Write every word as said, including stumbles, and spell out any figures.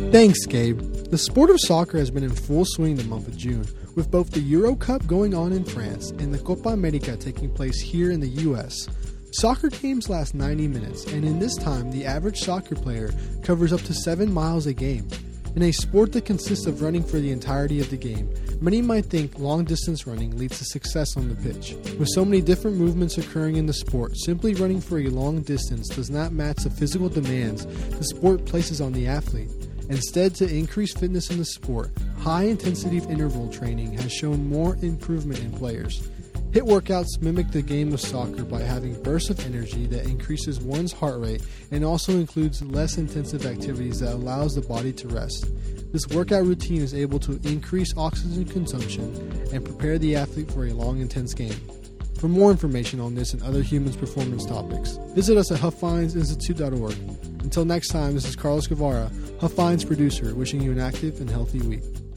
Thanks, Gabe. The sport of soccer has been in full swing the month of June, with both the Euro Cup going on in France and the Copa America taking place here in the U S. Soccer games last ninety minutes, and in this time, the average soccer player covers up to seven miles a game. In a sport that consists of running for the entirety of the game, many might think long-distance running leads to success on the pitch. With so many different movements occurring in the sport, simply running for a long distance does not match the physical demands the sport places on the athlete. Instead, to increase fitness in the sport, high-intensity interval training has shown more improvement in players. H I I T workouts mimic the game of soccer by having bursts of energy that increases one's heart rate and also includes less intensive activities that allows the body to rest. This workout routine is able to increase oxygen consumption and prepare the athlete for a long, intense game. For more information on this and other humans performance topics, visit us at huff finds institute dot org. Until next time, this is Carlos Guevara, Huff Finds producer, wishing you an active and healthy week.